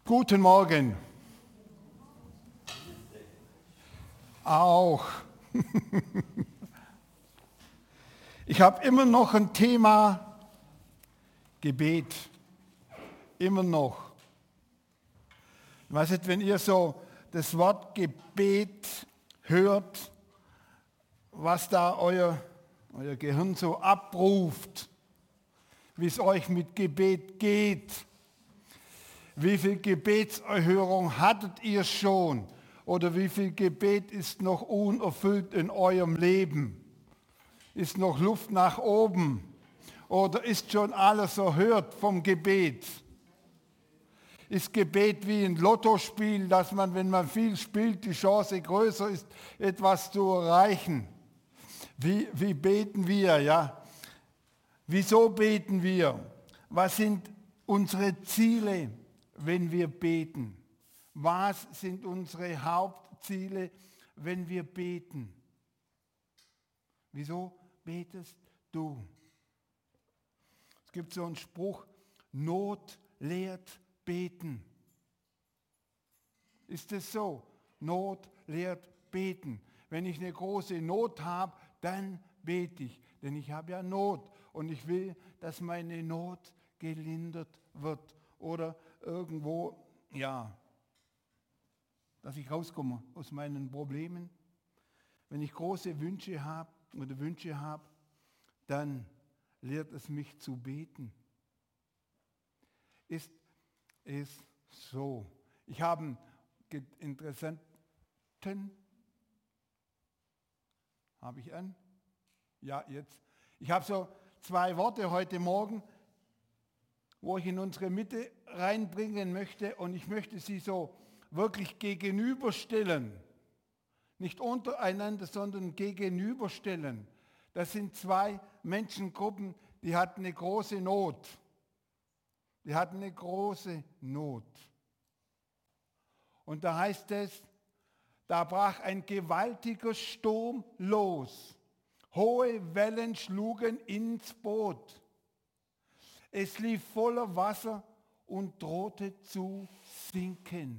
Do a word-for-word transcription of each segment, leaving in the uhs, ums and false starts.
Guten Morgen. Auch. Ich habe immer noch ein Thema Gebet. Immer noch. Ich weiß nicht, wenn ihr so das Wort Gebet hört, was da euer, euer Gehirn so abruft, wie es euch mit Gebet geht. Wie viel Gebetserhörung hattet ihr schon? Oder wie viel Gebet ist noch unerfüllt in eurem Leben? Ist noch Luft nach oben? Oder ist schon alles erhört vom Gebet? Ist Gebet wie ein Lottospiel, dass man, wenn man viel spielt, die Chance größer ist, etwas zu erreichen? Wie, wie beten wir, ja? Wieso beten wir? Was sind unsere Ziele, wenn wir beten? Was sind unsere Hauptziele, wenn wir beten? Wieso betest du? Es gibt so einen Spruch, Not lehrt beten. Ist es so? Not lehrt beten. Wenn ich eine große Not habe, dann bete ich, denn ich habe ja Not und ich will, dass meine Not gelindert wird oder irgendwo, ja, dass ich rauskomme aus meinen Problemen. Wenn ich große Wünsche habe oder Wünsche habe, dann lehrt es mich zu beten. Ist es so? Ich habe einen interessanten, habe ich an? Ja, jetzt. Ich habe so zwei Worte heute Morgen, wo ich in unsere Mitte reinbringen möchte und ich möchte sie so wirklich gegenüberstellen. Nicht untereinander, sondern gegenüberstellen. Das sind zwei Menschengruppen, die hatten eine große Not. Die hatten eine große Not. Und da heißt es, da brach ein gewaltiger Sturm los. Hohe Wellen schlugen ins Boot. Es lief voller Wasser und drohte zu sinken.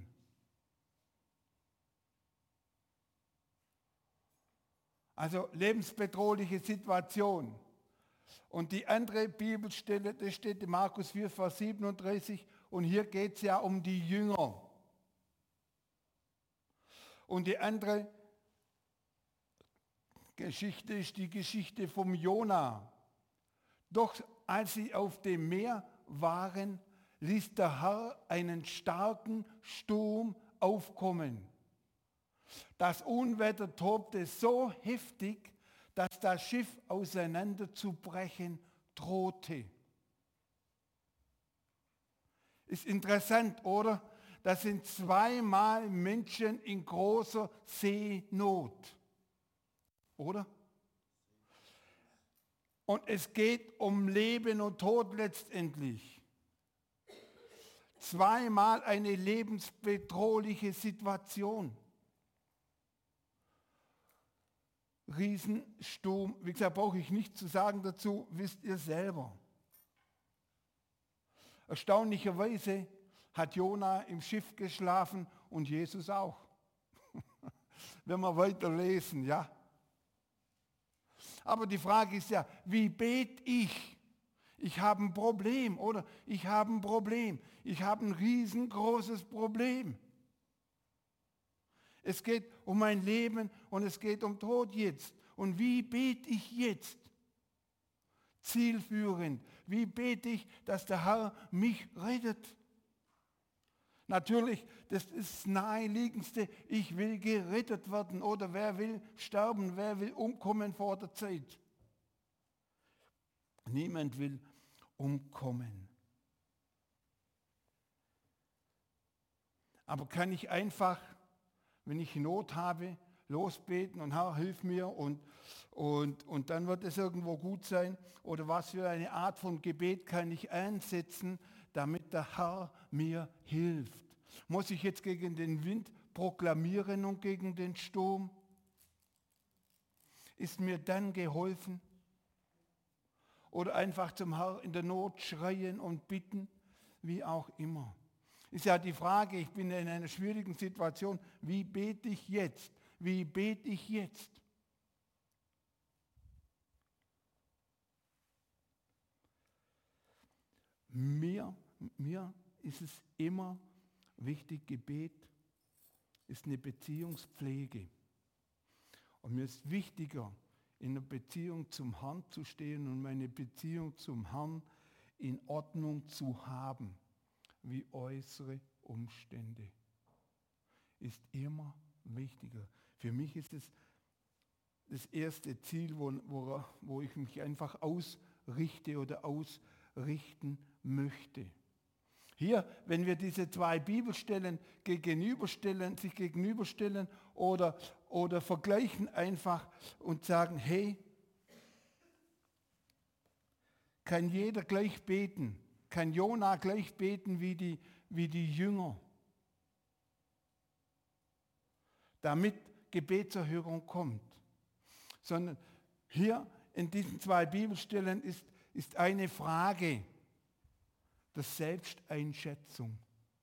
Also lebensbedrohliche Situation. Und die andere Bibelstelle, das steht in Markus vier, Vers siebenunddreißig, und hier geht es ja um die Jünger. Und die andere Geschichte ist die Geschichte vom Jona. Doch als sie auf dem Meer waren, ließ der Herr einen starken Sturm aufkommen. Das Unwetter tobte so heftig, dass das Schiff auseinanderzubrechen drohte. Ist interessant, oder? Das sind zweimal Menschen in großer Seenot. Oder? Und es geht um Leben und Tod letztendlich. Zweimal eine lebensbedrohliche Situation. Riesensturm, wie gesagt, brauche ich nichts zu sagen dazu, wisst ihr selber. Erstaunlicherweise hat Jona im Schiff geschlafen und Jesus auch. Wenn wir weiterlesen, ja. Aber die Frage ist ja, wie bete ich? Ich habe ein Problem, oder? Ich habe ein Problem. Ich habe ein riesengroßes Problem. Es geht um mein Leben und es geht um Tod jetzt. Und wie bete ich jetzt? Zielführend. Wie bete ich, dass der Herr mich rettet? Natürlich, das ist das Naheliegendste. Ich will gerettet werden. Oder wer will sterben? Wer will umkommen vor der Zeit? Niemand will umkommen. Aber kann ich einfach, wenn ich Not habe, losbeten und Herr, hilf mir und, und, und dann wird es irgendwo gut sein? Oder was für eine Art von Gebet kann ich einsetzen, damit der Herr mir hilft? Muss ich jetzt gegen den Wind proklamieren und gegen den Sturm? Ist mir dann geholfen? Oder einfach zum Herrn in der Not schreien und bitten, wie auch immer. Ist ja die Frage, ich bin in einer schwierigen Situation, wie bete ich jetzt? Wie bete ich jetzt? Mir, mir ist es immer wichtig, Gebet ist eine Beziehungspflege. Und mir ist wichtiger, in einer Beziehung zum Herrn zu stehen und meine Beziehung zum Herrn in Ordnung zu haben, wie äußere Umstände. Ist immer wichtiger. Für mich ist es das erste Ziel, wo, wo, wo ich mich einfach ausrichte oder ausrichten möchte. Hier, wenn wir diese zwei Bibelstellen gegenüberstellen, sich gegenüberstellen oder, oder vergleichen einfach und sagen, hey, kann jeder gleich beten? Kann Jona gleich beten wie die, wie die Jünger? Damit Gebetserhörung kommt. Sondern hier in diesen zwei Bibelstellen ist, ist eine Frage der Selbsteinschätzung.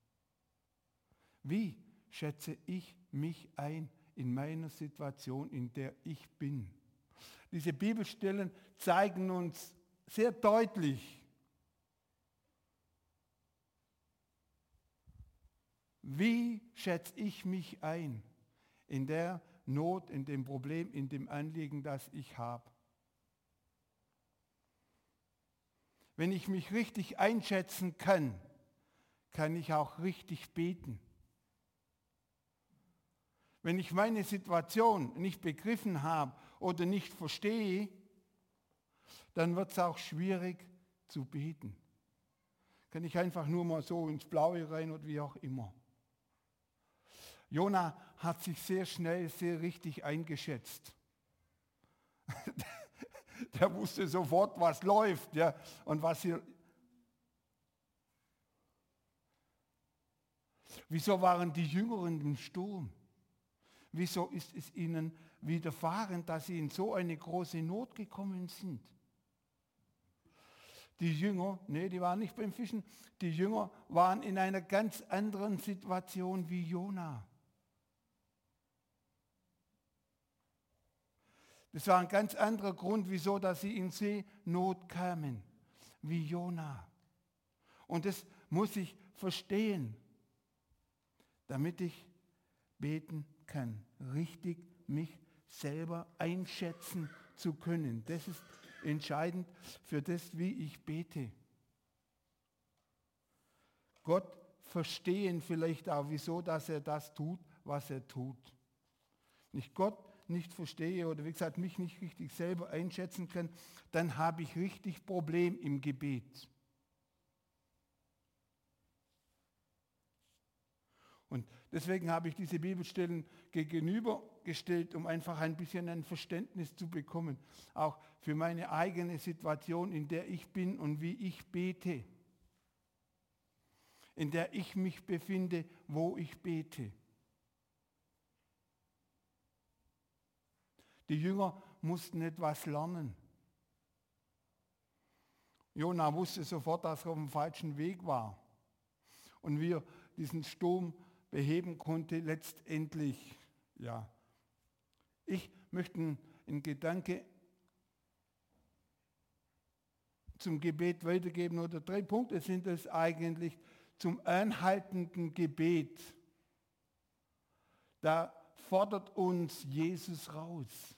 Wie schätze ich mich ein in meiner Situation, in der ich bin? Diese Bibelstellen zeigen uns sehr deutlich, wie schätze ich mich ein in der Not, in dem Problem, in dem Anliegen, das ich habe. Wenn ich mich richtig einschätzen kann, kann ich auch richtig beten. Wenn ich meine Situation nicht begriffen habe oder nicht verstehe, dann wird es auch schwierig zu beten. Kann ich einfach nur mal so ins Blaue rein oder wie auch immer. Jona hat sich sehr schnell, sehr richtig eingeschätzt. Der wusste sofort, was läuft, ja, und was hier. Wieso waren die Jünger in dem Sturm? Wieso ist es ihnen widerfahren, dass sie in so eine große Not gekommen sind? Die Jünger, nee, die waren nicht beim Fischen, die Jünger waren in einer ganz anderen Situation wie Jona. Das war ein ganz anderer Grund, wieso dass sie in Seenot kamen, wie Jona. Und das muss ich verstehen, damit ich beten kann, richtig mich selber einschätzen zu können. Das ist entscheidend für das, wie ich bete. Gott verstehen vielleicht auch, wieso dass er das tut, was er tut. Nicht Gott nicht verstehe oder wie gesagt mich nicht richtig selber einschätzen kann, dann habe ich richtig Problem im Gebet. Und deswegen habe ich diese Bibelstellen gegenübergestellt, um einfach ein bisschen ein Verständnis zu bekommen, auch für meine eigene Situation, in der ich bin und wie ich bete, in der ich mich befinde, wo ich bete. Die Jünger mussten etwas lernen. Jona wusste sofort, dass er auf dem falschen Weg war. Und wie er diesen Sturm beheben konnte, letztendlich, ja. Ich möchte einen Gedanke zum Gebet weitergeben, oder drei Punkte sind es eigentlich zum anhaltenden Gebet. Da fordert uns Jesus raus.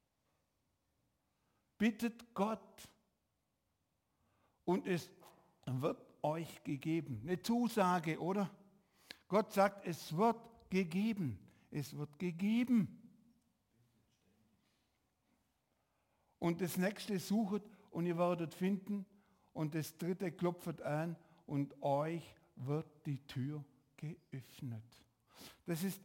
Bittet Gott und es wird euch gegeben. Eine Zusage, oder? Gott sagt, es wird gegeben. Es wird gegeben. Und das nächste suchet und ihr werdet finden. Und das dritte klopft an und euch wird die Tür geöffnet. Das ist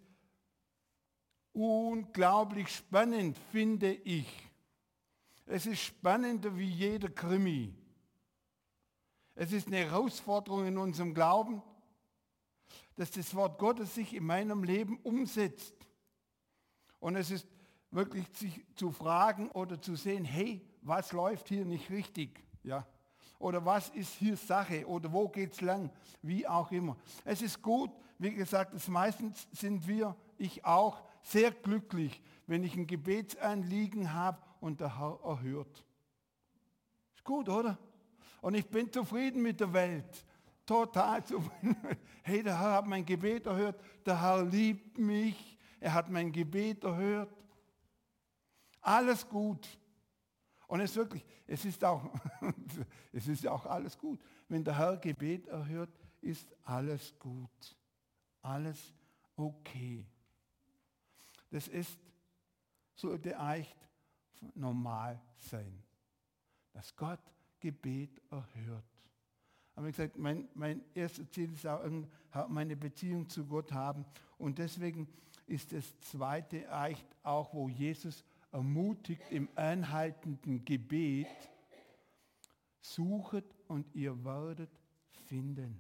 unglaublich spannend, finde ich. Es ist spannender wie jeder Krimi. Es ist eine Herausforderung in unserem Glauben, dass das Wort Gottes sich in meinem Leben umsetzt. Und es ist wirklich sich zu fragen oder zu sehen, hey, was läuft hier nicht richtig? Ja. Oder was ist hier Sache? Oder wo geht's lang? Wie auch immer. Es ist gut, wie gesagt, das meistens sind wir, ich auch, sehr glücklich, wenn ich ein Gebetsanliegen habe und der Herr erhört. Ist gut, oder? Und ich bin zufrieden mit der Welt. Total zufrieden. Hey, der Herr hat mein Gebet erhört. Der Herr liebt mich. Er hat mein Gebet erhört. Alles gut. Und es ist wirklich, es ist auch, es ist auch alles gut. Wenn der Herr Gebet erhört, ist alles gut. Alles okay. Das ist, sollte eigentlich normal sein, dass Gott Gebet erhört. Aber wie gesagt, mein, mein erstes Ziel ist auch, meine Beziehung zu Gott haben. Und deswegen ist das zweite eigentlich auch, wo Jesus ermutigt im anhaltenden Gebet, suchet und ihr werdet finden.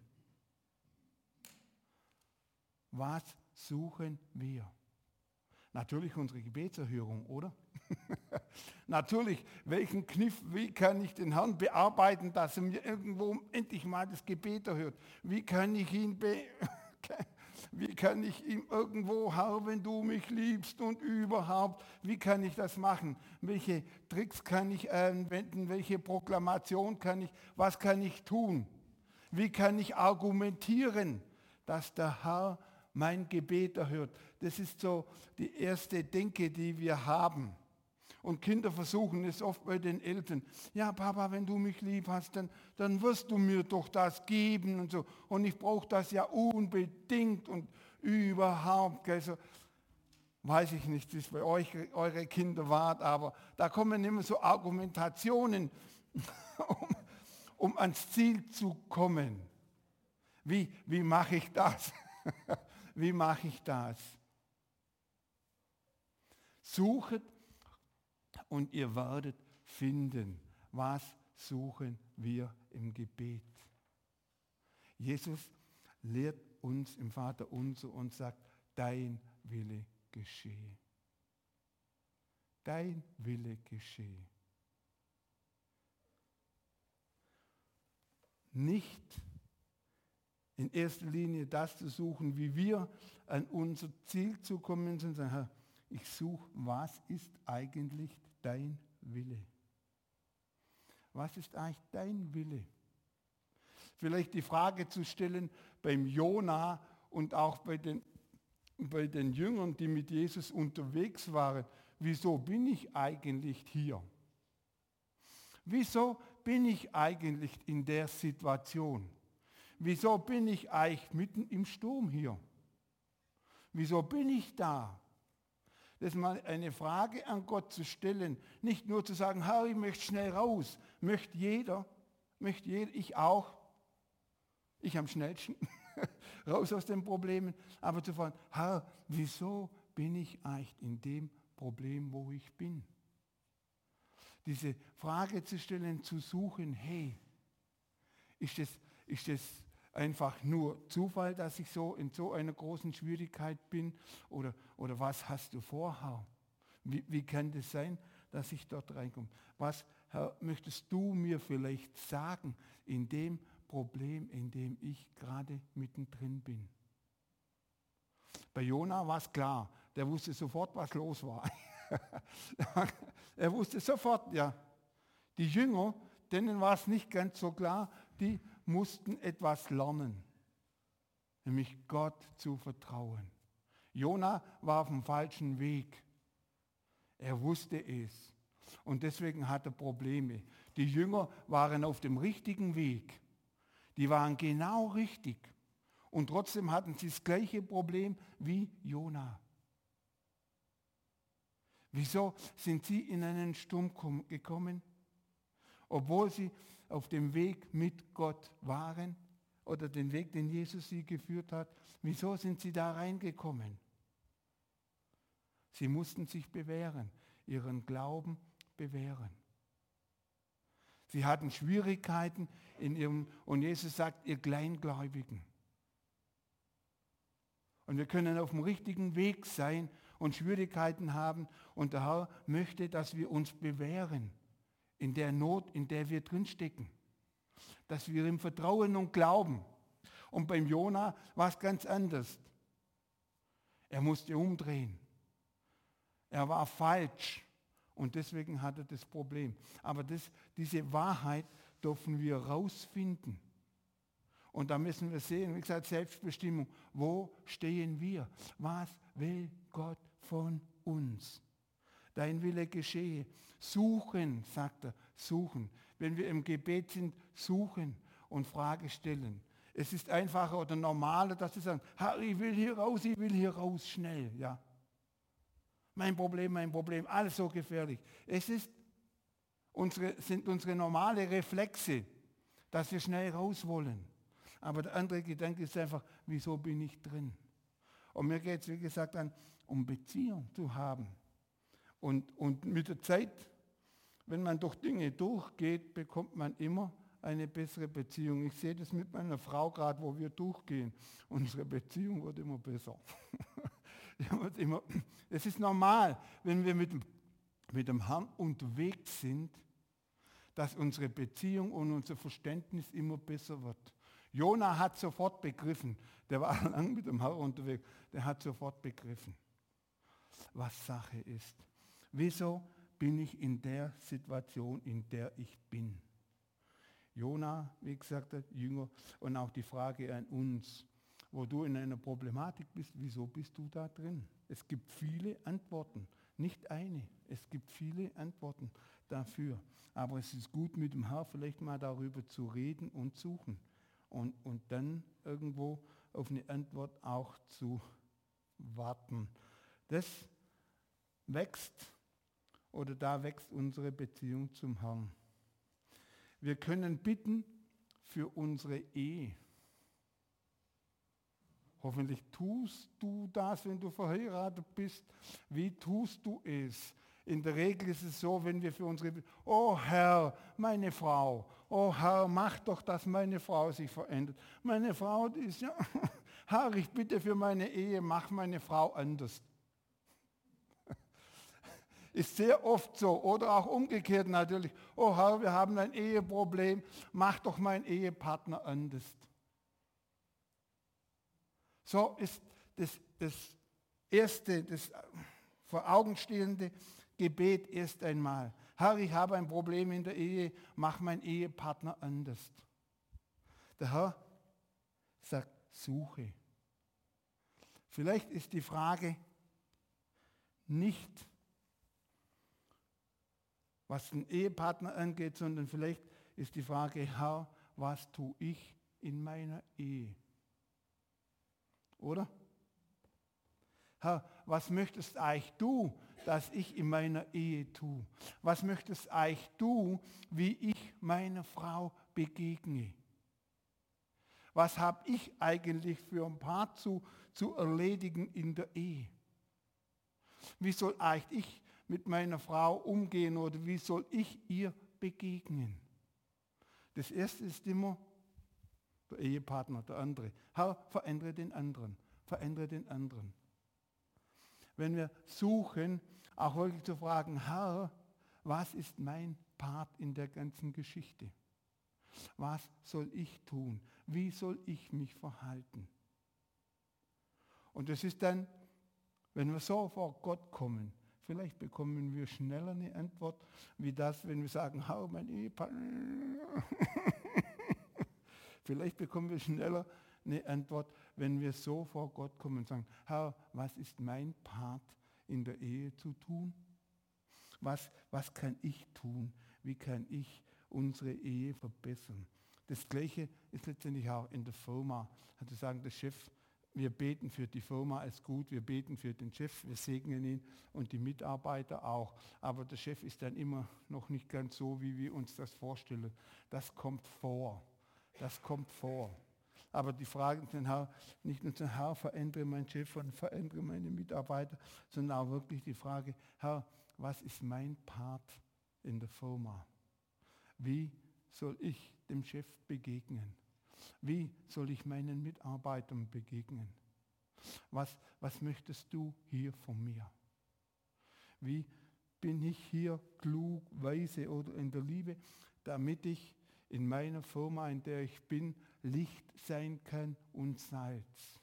Was suchen wir? Natürlich unsere Gebetserhörung, oder? Natürlich, welchen Kniff, wie kann ich den Herrn bearbeiten, dass er mir irgendwo endlich mal das Gebet erhört? Wie kann ich ihn be Wie kann ich ihm irgendwo, Herr, wenn du mich liebst und überhaupt, wie kann ich das machen? Welche Tricks kann ich anwenden? Welche Proklamation kann ich, was kann ich tun? Wie kann ich argumentieren, dass der Herr mein Gebet erhört? Das ist so die erste Denke, die wir haben. Und Kinder versuchen es oft bei den Eltern. Ja, Papa, wenn du mich lieb hast, dann, dann wirst du mir doch das geben und so. Und ich brauche das ja unbedingt und überhaupt. Also, weiß ich nicht, wie es bei euch eure Kinder war, aber da kommen immer so Argumentationen, um, um ans Ziel zu kommen. Wie, wie mache ich das? Wie mache ich das? Suchet und ihr werdet finden. Was suchen wir im Gebet? Jesus lehrt uns im Vater unser und sagt, dein Wille geschehe. Dein Wille geschehe. Nicht in erster Linie das zu suchen, wie wir an unser Ziel zu kommen, sondern Herr, ich suche, was ist eigentlich dein Wille? Was ist eigentlich dein Wille? Vielleicht die Frage zu stellen beim Jona und auch bei den, bei den Jüngern, die mit Jesus unterwegs waren. Wieso bin ich eigentlich hier? Wieso bin ich eigentlich in der Situation? Wieso bin ich eigentlich mitten im Sturm hier? Wieso bin ich da? Das ist mal eine Frage an Gott zu stellen. Nicht nur zu sagen, Herr, ich möchte schnell raus. Möchte jeder, möchte jeder, ich auch. Ich am schnellsten raus aus den Problemen. Aber zu fragen, Herr, wieso bin ich eigentlich in dem Problem, wo ich bin? Diese Frage zu stellen, zu suchen, hey, ist das, ist das einfach nur Zufall, dass ich so in so einer großen Schwierigkeit bin? Oder, oder was hast du vor, Herr? Wie, wie kann das sein, dass ich dort reinkomme? Was, Herr, möchtest du mir vielleicht sagen in dem Problem, in dem ich gerade mittendrin bin? Bei Jona war es klar, der wusste sofort, was los war. Er wusste sofort, ja. Die Jünger, denen war es nicht ganz so klar, die mussten etwas lernen, nämlich Gott zu vertrauen. Jona war auf dem falschen Weg. Er wusste es und deswegen hatte er Probleme. Die Jünger waren auf dem richtigen Weg. Die waren genau richtig und trotzdem hatten sie das gleiche Problem wie Jona. Wieso sind sie in einen Sturm gekommen? Obwohl sie auf dem Weg mit Gott waren oder den Weg, den Jesus sie geführt hat. Wieso sind sie da reingekommen? Sie mussten sich bewähren, ihren Glauben bewähren. Sie hatten Schwierigkeiten in ihrem, und Jesus sagt, ihr Kleingläubigen. Und wir können auf dem richtigen Weg sein und Schwierigkeiten haben. Und der Herr möchte, dass wir uns bewähren in der Not, in der wir drinstecken. dass wir ihm vertrauen und glauben. Und beim Jona war es ganz anders. Er musste umdrehen. Er war falsch und deswegen hatte er das Problem. Aber das, diese Wahrheit dürfen wir rausfinden. Und da müssen wir sehen, wie gesagt, Selbstbestimmung. Wo stehen wir? Was will Gott von uns? Dein Wille geschehe. Suchen, sagt er, suchen. Wenn wir im Gebet sind, suchen und Frage stellen. Es ist einfacher oder normaler, dass sie sagen, Herr, ich will hier raus, ich will hier raus, schnell. Ja. Mein Problem, mein Problem, alles so gefährlich. Es ist unsere, sind unsere normale Reflexe, dass wir schnell raus wollen. Aber der andere Gedanke ist einfach, wieso bin ich drin? Und mir geht es, wie gesagt, an, um Beziehung zu haben. Und, und mit der Zeit, wenn man durch Dinge durchgeht, bekommt man immer eine bessere Beziehung. Ich sehe das mit meiner Frau gerade, wo wir durchgehen. Unsere Beziehung wird immer besser. wird immer, es ist normal, wenn wir mit, mit dem Herrn unterwegs sind, dass unsere Beziehung und unser Verständnis immer besser wird. Jona hat sofort begriffen, der war lange mit dem Herrn unterwegs, der hat sofort begriffen, was Sache ist. Wieso bin ich in der Situation, in der ich bin? Jona, wie gesagt, der Jünger, und auch die Frage an uns, wo du in einer Problematik bist, wieso bist du da drin? Es gibt viele Antworten, nicht eine, es gibt viele Antworten dafür. Aber es ist gut, mit dem Herrn vielleicht mal darüber zu reden und suchen und, und dann irgendwo auf eine Antwort auch zu warten. Das wächst oder da wächst unsere Beziehung zum Herrn. Wir können bitten für unsere Ehe. Hoffentlich tust du das, wenn du verheiratet bist. Wie tust du es? In der Regel ist es so, wenn wir für unsere, oh Herr, meine Frau, oh Herr, mach doch, dass meine Frau sich verändert. Meine Frau, die ist ja, Herr, ich bitte für meine Ehe, mach meine Frau anders. Ist sehr oft so. Oder auch umgekehrt natürlich. Oh Herr, wir haben ein Eheproblem, mach doch meinen Ehepartner anders. So ist das, das erste, das vor Augen stehende Gebet erst einmal. Herr, ich habe ein Problem in der Ehe, mach meinen Ehepartner anders. Der Herr sagt, suche. Vielleicht ist die Frage nicht, was den Ehepartner angeht, sondern vielleicht ist die Frage, Herr, was tue ich in meiner Ehe? Oder? Herr, was möchtest eigentlich du, dass ich in meiner Ehe tue? Was möchtest eigentlich du, wie ich meiner Frau begegne? Was habe ich eigentlich für ein Part zu, zu erledigen in der Ehe? Wie soll eigentlich ich mit meiner Frau umgehen oder wie soll ich ihr begegnen? Das erste ist immer der Ehepartner, der andere. Herr, verändere den anderen, verändere den anderen. Wenn wir suchen, auch wirklich zu fragen, Herr, was ist mein Part in der ganzen Geschichte? Was soll ich tun? Wie soll ich mich verhalten? Und das ist dann, wenn wir so vor Gott kommen, vielleicht bekommen wir schneller eine Antwort, wie das, wenn wir sagen, Herr, mein Ehepartner. Vielleicht bekommen wir schneller eine Antwort, wenn wir so vor Gott kommen und sagen, Herr, was ist mein Part in der Ehe zu tun? Was, was kann ich tun? Wie kann ich unsere Ehe verbessern? Das Gleiche ist letztendlich auch in der Firma. Also sagen, der Chef, wir beten für die Firma, ist gut, wir beten für den Chef, wir segnen ihn und die Mitarbeiter auch. Aber der Chef ist dann immer noch nicht ganz so, wie wir uns das vorstellen. Das kommt vor. Das kommt vor. Aber die Frage ist, Herr, nicht nur zu Herr, verändere meinen Chef und verändere meine Mitarbeiter, sondern auch wirklich die Frage, Herr, was ist mein Part in der Firma? Wie soll ich dem Chef begegnen? Wie soll ich meinen Mitarbeitern begegnen? Was, was möchtest du hier von mir? Wie bin ich hier klug, weise oder in der Liebe, damit ich in meiner Firma, in der ich bin, Licht sein kann und Salz.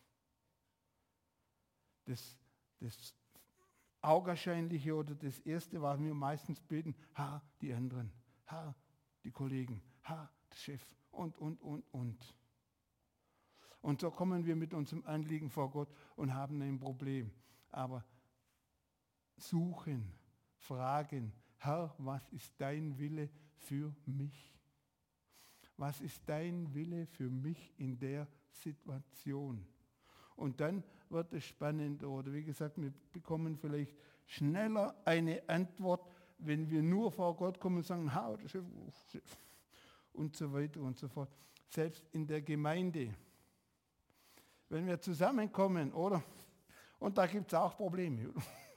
Das, das Augenscheinliche oder das Erste, was wir meistens beten, Herr, die anderen, Herr, die Kollegen, Herr, der Chef und, und, und, und. Und so kommen wir mit unserem Anliegen vor Gott und haben ein Problem. Aber suchen, fragen, Herr, was ist dein Wille für mich? Was ist dein Wille für mich in der Situation? Und dann wird es spannender. Oder wie gesagt, wir bekommen vielleicht schneller eine Antwort, wenn wir nur vor Gott kommen und sagen, ha, der Chef, und so weiter und so fort. Selbst in der Gemeinde, wenn wir zusammenkommen, oder? Und da gibt es auch Probleme.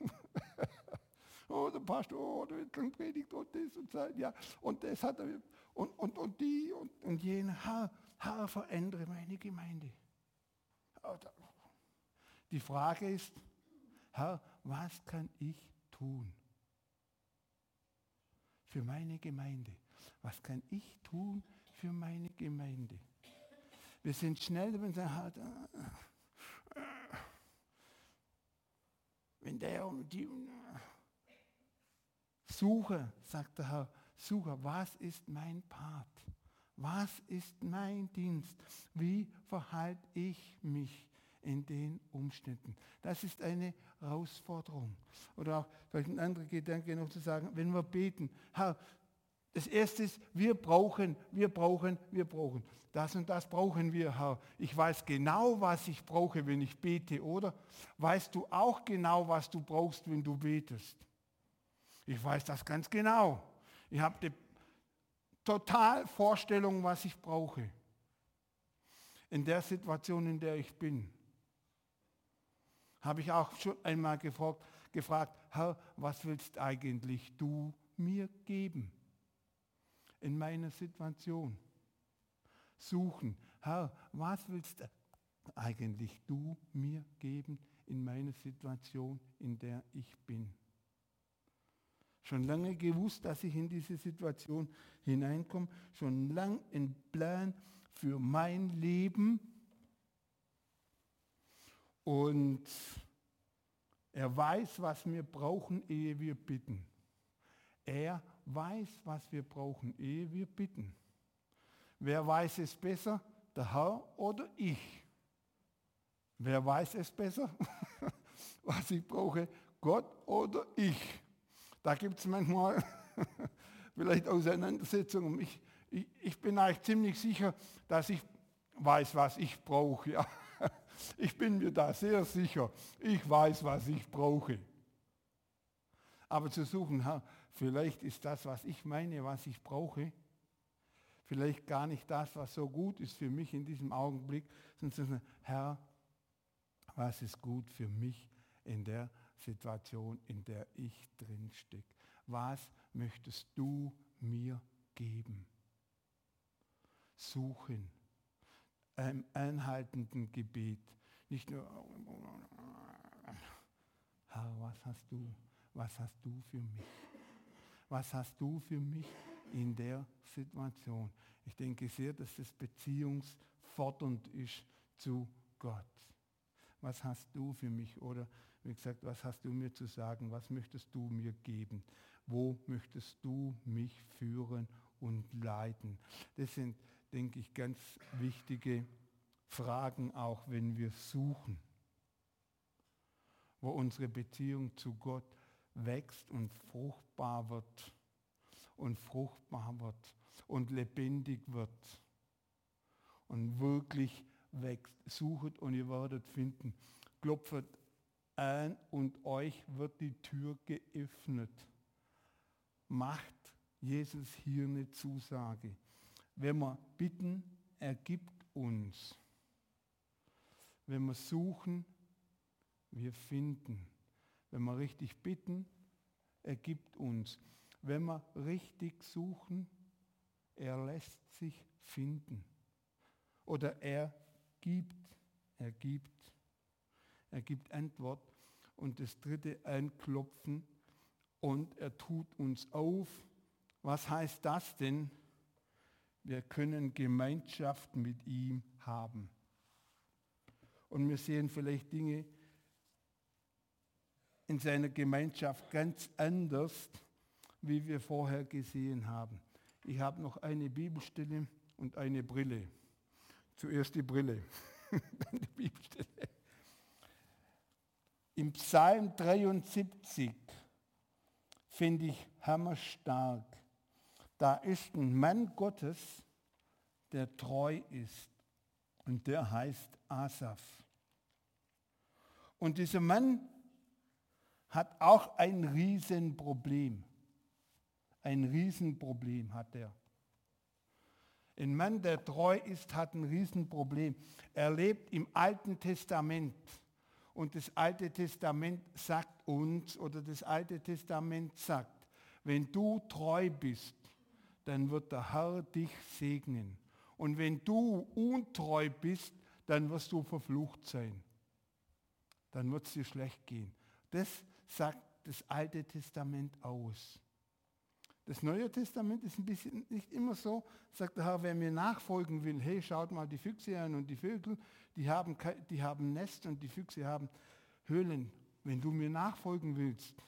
Oh, der Pastor, oh, der wird schon predigt und das und das, ja, und das hat er, und, und, und die und, und jene. Herr, Herr, verändere meine Gemeinde. Die Frage ist, Herr, was kann ich tun für meine Gemeinde? Was kann ich tun für meine Gemeinde? Wir sind schnell, wenn wir sagen, wenn der und die suche, sagt der Herr, suche, was ist mein Part? Was ist mein Dienst? Wie verhalte ich mich in den Umständen? Das ist eine Herausforderung. Oder auch vielleicht ein anderer Gedanke noch zu sagen, wenn wir beten, Herr, das Erste ist, wir brauchen, wir brauchen, wir brauchen. Das und das brauchen wir, Herr. Ich weiß genau, was ich brauche, wenn ich bete, oder? Weißt du auch genau, was du brauchst, wenn du betest? Ich weiß das ganz genau. Ich habe die total Vorstellung, was ich brauche. In der Situation, in der ich bin, habe ich auch schon einmal gefragt, gefragt, Herr, was willst eigentlich du mir geben? In meiner Situation. Suchen, Herr, was willst eigentlich du mir geben in meiner Situation, in der ich bin? Schon lange gewusst, dass ich in diese Situation hineinkomme, schon lange einen Plan für mein Leben. Und er weiß, was wir brauchen, ehe wir bitten. Er weiß, was wir brauchen, ehe wir bitten. Wer weiß es besser, der Herr oder ich? Wer weiß es besser, was ich brauche, Gott oder ich? Da gibt es manchmal vielleicht Auseinandersetzungen. Ich, ich, ich bin eigentlich ziemlich sicher, dass ich weiß, was ich brauche. Ja. Ich bin mir da sehr sicher. Ich weiß, was ich brauche. Aber zu suchen, Herr, vielleicht ist das, was ich meine, was ich brauche, vielleicht gar nicht das, was so gut ist für mich in diesem Augenblick, sondern zu sagen, Herr, was ist gut für mich in der Situation, in der ich drin stecke? Was möchtest du mir geben? Suchen, einem einhaltenden Gebet, nicht nur, Herr, was hast du? Was hast du für mich? Was hast du für mich in der Situation? Ich denke sehr, dass das beziehungsfordernd ist zu Gott. Was hast du für mich? Oder wie gesagt, was hast du mir zu sagen? Was möchtest du mir geben? Wo möchtest du mich führen und leiten? Das sind, denke ich, ganz wichtige Fragen, auch wenn wir suchen, wo unsere Beziehung zu Gott wächst und fruchtbar wird und fruchtbar wird und lebendig wird und wirklich wächst. Suchet und ihr werdet finden. Klopft an und euch wird die Tür geöffnet. Macht Jesus hier eine Zusage. Wenn wir bitten, er gibt uns. Wenn wir suchen, wir finden. Wenn wir richtig bitten, er gibt uns. Wenn wir richtig suchen, er lässt sich finden. Oder er gibt, er gibt, er gibt Antwort. Und das dritte, anklopfen und er tut uns auf. Was heißt das denn? Wir können Gemeinschaft mit ihm haben. Und wir sehen vielleicht Dinge in seiner Gemeinschaft ganz anders, wie wir vorher gesehen haben. Ich habe noch eine Bibelstelle und eine Brille. Zuerst die Brille, dann die Bibelstelle. Im Psalm dreiundsiebzig finde ich hammerstark. Da ist ein Mann Gottes, der treu ist. Und der heißt Asaf. Und dieser Mann hat auch ein Riesenproblem. Ein Riesenproblem hat er. Ein Mann, der treu ist, hat ein Riesenproblem. Er lebt im Alten Testament. Und das Alte Testament sagt uns, oder das Alte Testament sagt, wenn du treu bist, dann wird der Herr dich segnen. Und wenn du untreu bist, dann wirst du verflucht sein. Dann wird es dir schlecht gehen. Das sagt das Alte Testament aus. Das Neue Testament ist ein bisschen nicht immer so, sagt der Herr, wer mir nachfolgen will, hey, schaut mal die Füchse an und die Vögel, die haben, die haben Nest und die Füchse haben Höhlen. Wenn du mir nachfolgen willst,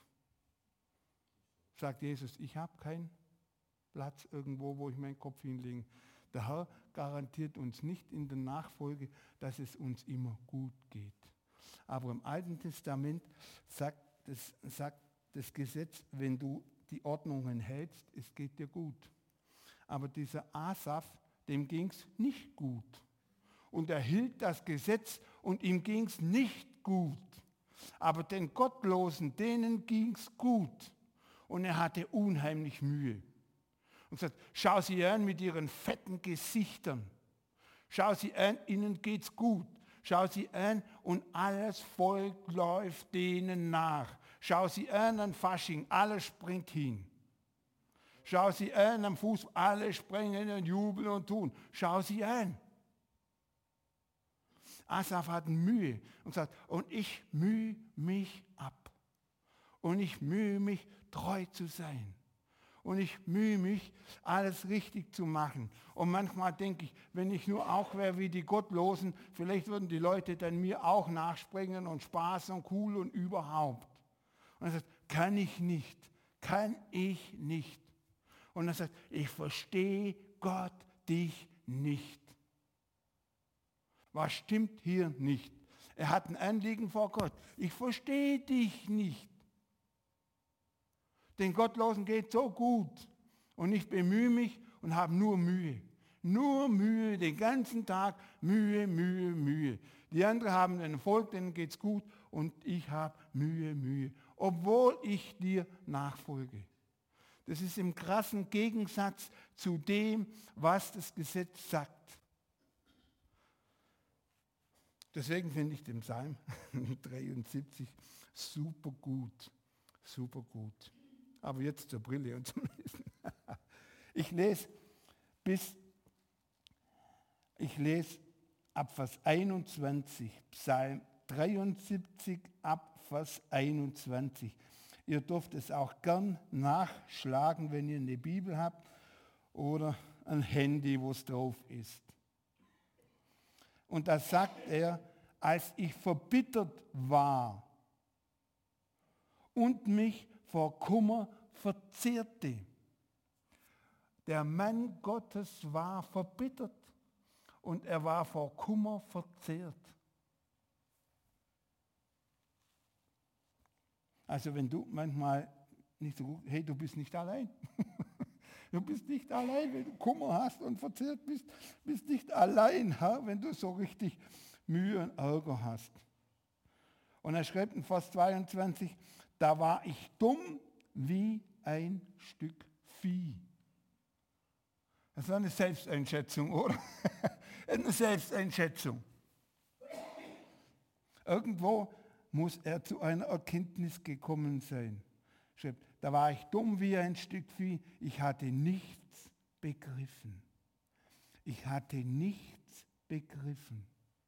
sagt Jesus, ich habe keinen Platz irgendwo, wo ich meinen Kopf hinlege. Der Herr garantiert uns nicht in der Nachfolge, dass es uns immer gut geht. Aber im Alten Testament sagt das, sagt das Gesetz, wenn du die Ordnungen hältst, es geht dir gut. Aber dieser Asaf, dem ging es nicht gut. Und er hielt das Gesetz und ihm ging es nicht gut. Aber den Gottlosen, denen ging es gut. Und er hatte unheimlich Mühe. Und sagt, schau sie an mit ihren fetten Gesichtern. Schau sie an, ihnen geht's gut. Schau sie an und alles Volk läuft denen nach. Schau sie an an Fasching, alles springt hin. Schau sie an am Fußball, alle springen und jubeln und tun. Schau sie an. Asaf hat Mühe und sagt, und ich mühe mich ab. Und ich mühe mich, treu zu sein. Und ich mühe mich, alles richtig zu machen. Und manchmal denke ich, wenn ich nur auch wäre wie die Gottlosen, vielleicht würden die Leute dann mir auch nachspringen und Spaß und cool und überhaupt. Und er sagt, kann ich nicht, kann ich nicht. Und er sagt, ich verstehe Gott dich nicht. Was stimmt hier nicht? Er hat ein Anliegen vor Gott. Ich verstehe dich nicht. Den Gottlosen geht so gut und ich bemühe mich und habe nur Mühe. Nur Mühe, den ganzen Tag Mühe, Mühe, Mühe. Die anderen haben einen Erfolg, denen geht es gut und ich habe Mühe, Mühe. Obwohl ich dir nachfolge. Das ist im krassen Gegensatz zu dem, was das Gesetz sagt. Deswegen finde ich den Psalm dreiundsiebzig super gut, super gut. Aber jetzt zur Brille und zum Lesen. Ich lese bis, ich lese ab Vers einundzwanzig, Psalm dreiundsiebzig ab Vers einundzwanzig. Ihr dürft es auch gern nachschlagen, wenn ihr eine Bibel habt oder ein Handy, wo es drauf ist. Und da sagt er, als ich verbittert war und mich vor Kummer verzehrte. Der Mann Gottes war verbittert und er war vor Kummer verzehrt. Also wenn du manchmal nicht so gut, hey, du bist nicht allein. Du bist nicht allein, wenn du Kummer hast und verzehrt bist, bist nicht allein, wenn du so richtig Mühe und Ärger hast. Und er schreibt in Vers zweiundzwanzig, da war ich dumm wie ein Stück Vieh. Das war eine Selbsteinschätzung, oder? Eine Selbsteinschätzung. Irgendwo muss er zu einer Erkenntnis gekommen sein. Schreibt, da war ich dumm wie ein Stück Vieh, ich hatte nichts begriffen. Ich hatte nichts begriffen.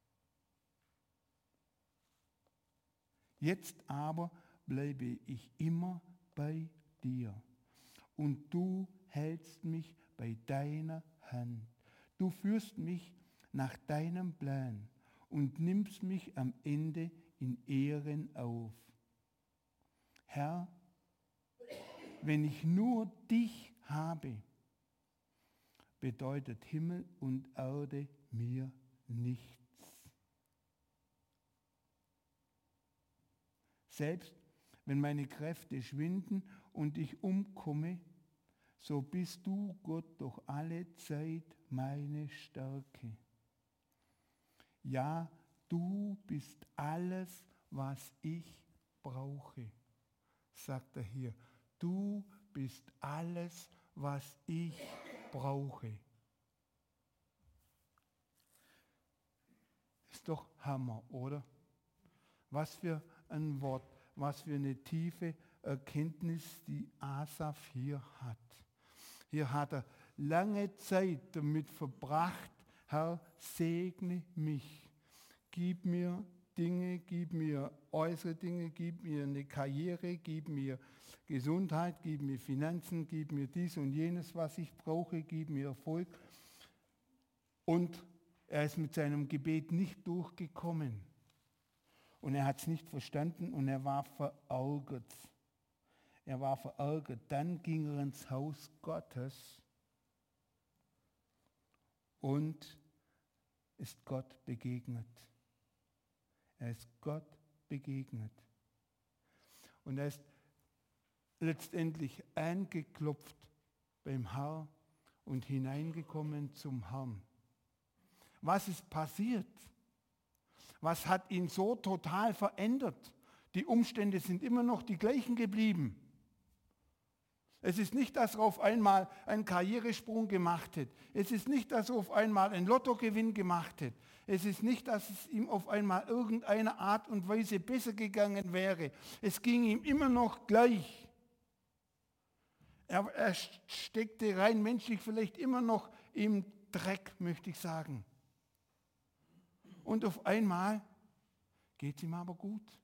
Jetzt aber bleibe ich immer bei dir und du hältst mich bei deiner Hand. Du führst mich nach deinem Plan und nimmst mich am Ende in Ehren auf. Herr, wenn ich nur dich habe, bedeutet Himmel und Erde mir nichts. Selbst wenn meine Kräfte schwinden und ich umkomme, so bist du, Gott, doch alle Zeit meine Stärke. Ja, du bist alles, was ich brauche, sagt er hier. Du bist alles, was ich brauche. Ist doch Hammer, oder? Was für ein Wort, was für eine tiefe Erkenntnis die Asaf hier hat. Hier hat er lange Zeit damit verbracht, Herr, segne mich, gib mir Dinge, gib mir äußere Dinge, gib mir eine Karriere, gib mir Gesundheit, gib mir Finanzen, gib mir dies und jenes, was ich brauche, gib mir Erfolg. Und er ist mit seinem Gebet nicht durchgekommen. Und er hat es nicht verstanden und er war verärgert. Er war verärgert. Dann ging er ins Haus Gottes und ist Gott begegnet. Er ist Gott begegnet. Und er ist letztendlich eingeklopft beim Herrn und hineingekommen zum Herrn. Was ist passiert? Was hat ihn so total verändert? Die Umstände sind immer noch die gleichen geblieben. Es ist nicht, dass er auf einmal einen Karrieresprung gemacht hat. Es ist nicht, dass er auf einmal einen Lottogewinn gemacht hat. Es ist nicht, dass es ihm auf einmal irgendeiner Art und Weise besser gegangen wäre. Es ging ihm immer noch gleich. Er, er steckte rein menschlich vielleicht immer noch im Dreck, möchte ich sagen. Und auf einmal geht es ihm aber gut.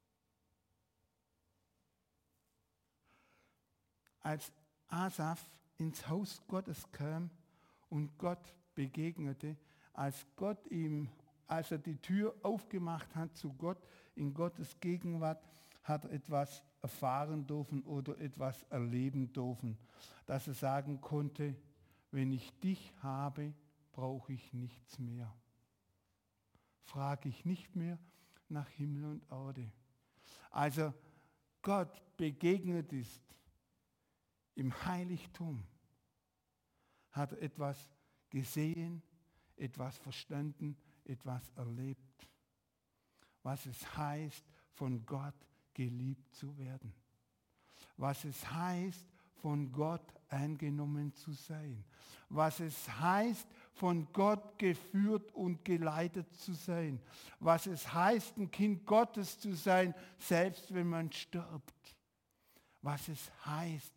Als Asaf ins Haus Gottes kam und Gott begegnete, als Gott ihm, als er die Tür aufgemacht hat zu Gott, in Gottes Gegenwart, hat er etwas erfahren dürfen oder etwas erleben dürfen, dass er sagen konnte, wenn ich dich habe, brauche ich nichts mehr. Frage ich nicht mehr nach Himmel und Erde. Also Gott begegnet ist im Heiligtum, hat er etwas gesehen, etwas verstanden, etwas erlebt, was es heißt, von Gott geliebt zu werden, was es heißt, von Gott eingenommen zu sein, was es heißt, von Gott geführt und geleitet zu sein, was es heißt, ein Kind Gottes zu sein, selbst wenn man stirbt, was es heißt.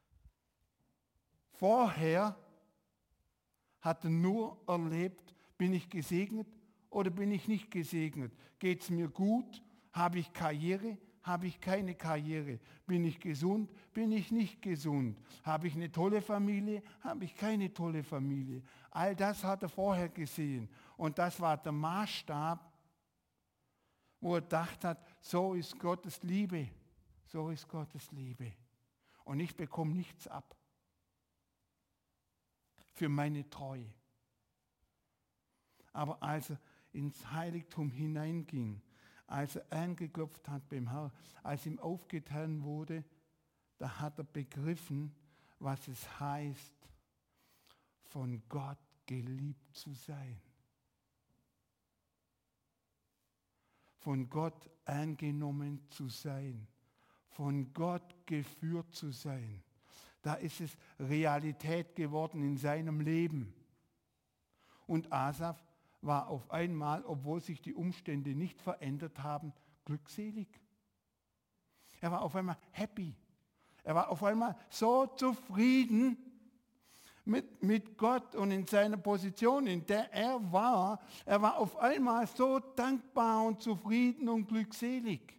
Vorher hat er nur erlebt, bin ich gesegnet oder bin ich nicht gesegnet? Geht es mir gut? Habe ich Karriere? Habe ich keine Karriere? Bin ich gesund? Bin ich nicht gesund? Habe ich eine tolle Familie? Habe ich keine tolle Familie? All das hat er vorher gesehen. Und das war der Maßstab, wo er gedacht hat, so ist Gottes Liebe. So ist Gottes Liebe. Und ich bekomme nichts ab für meine Treue. Aber als er ins Heiligtum hineinging, als er eingeklopft hat beim Herrn, als ihm aufgetan wurde, da hat er begriffen, was es heißt, von Gott geliebt zu sein. Von Gott eingenommen zu sein. Von Gott geführt zu sein. Da ist es Realität geworden in seinem Leben. Und Asaf war auf einmal, obwohl sich die Umstände nicht verändert haben, glückselig. Er war auf einmal happy. Er war auf einmal so zufrieden mit, mit Gott und in seiner Position, in der er war. Er war auf einmal so dankbar und zufrieden und glückselig.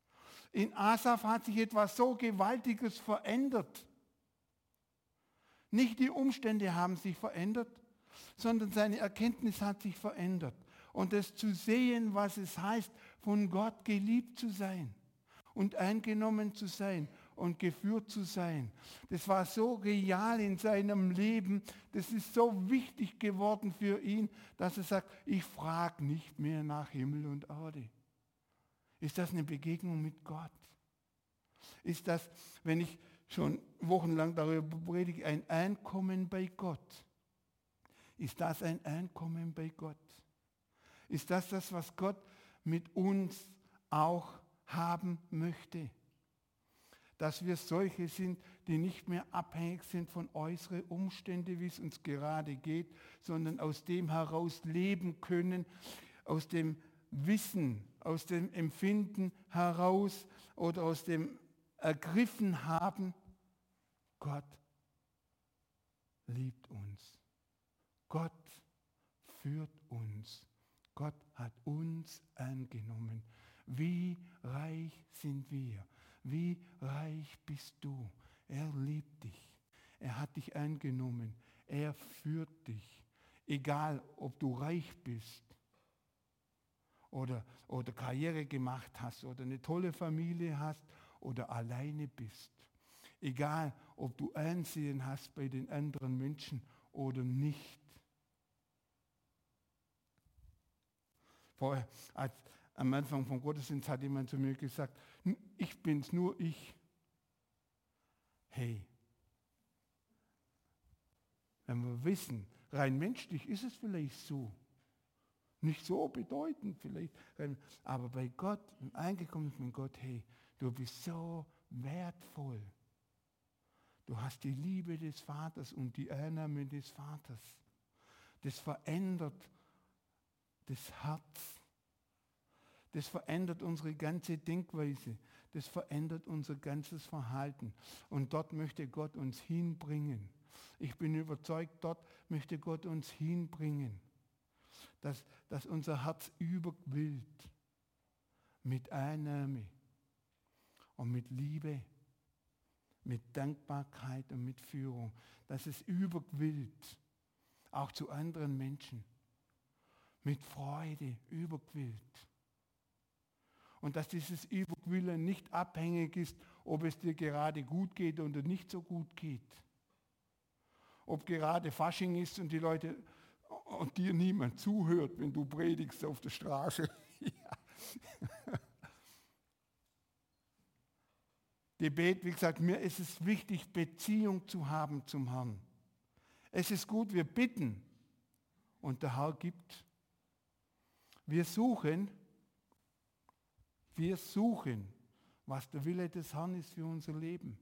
In Asaf hat sich etwas so Gewaltiges verändert. Nicht die Umstände haben sich verändert, sondern seine Erkenntnis hat sich verändert. Und das zu sehen, was es heißt, von Gott geliebt zu sein und eingenommen zu sein und geführt zu sein. Das war so real in seinem Leben, das ist so wichtig geworden für ihn, dass er sagt, ich frage nicht mehr nach Himmel und Erde. Ist das eine Begegnung mit Gott? Ist das, wenn ich schon wochenlang darüber predige, ein Einkommen bei Gott? Ist das ein Einkommen bei Gott? Ist das das, was Gott mit uns auch haben möchte? Dass wir solche sind, die nicht mehr abhängig sind von äußeren Umständen, wie es uns gerade geht, sondern aus dem heraus leben können, aus dem Wissen, aus dem Empfinden heraus oder aus dem Ergriffen haben, Gott liebt uns. Gott führt uns. Gott hat uns angenommen. Wie reich sind wir? Wie reich bist du? Er liebt dich. Er hat dich angenommen. Er führt dich. Egal, ob du reich bist oder, oder Karriere gemacht hast oder eine tolle Familie hast oder alleine bist. Egal, ob du Ansehen hast bei den anderen Menschen oder nicht. Vorher, als am Anfang vom Gottesdienst hat jemand zu mir gesagt, ich bin's, nur ich. Hey, wenn wir wissen, rein menschlich ist es vielleicht so, nicht so bedeutend vielleicht, aber bei Gott, im Eingekommen mit Gott, hey, du bist so wertvoll. Du hast die Liebe des Vaters und die Annahme des Vaters. Das verändert das Herz. Das verändert unsere ganze Denkweise. Das verändert unser ganzes Verhalten. Und dort möchte Gott uns hinbringen. Ich bin überzeugt, dort möchte Gott uns hinbringen. Dass, dass unser Herz überquillt mit Annahme und mit Liebe, mit Dankbarkeit und mit Führung. Dass es überquillt, auch zu anderen Menschen, mit Freude überquillt. Und dass dieses Überquillen nicht abhängig ist, ob es dir gerade gut geht oder nicht so gut geht. Ob gerade Fasching ist und die Leute und dir niemand zuhört, wenn du predigst auf der Straße. Ja. Gebet, wie gesagt, mir ist es wichtig, Beziehung zu haben zum Herrn. Es ist gut, wir bitten und der Herr gibt. Wir suchen, wir suchen, was der Wille des Herrn ist für unser Leben.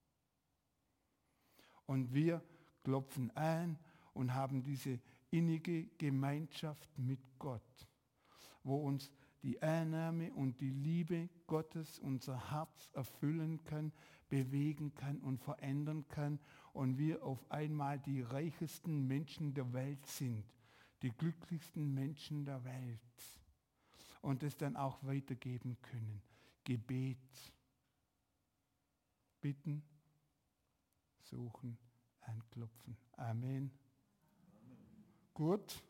Und wir klopfen ein und haben diese innige Gemeinschaft mit Gott, wo uns die Annahme und die Liebe Gottes unser Herz erfüllen kann, bewegen kann und verändern kann und wir auf einmal die reichesten Menschen der Welt sind, die glücklichsten Menschen der Welt und es dann auch weitergeben können. Gebet, bitten, suchen, anklopfen. Amen. Amen. Gut.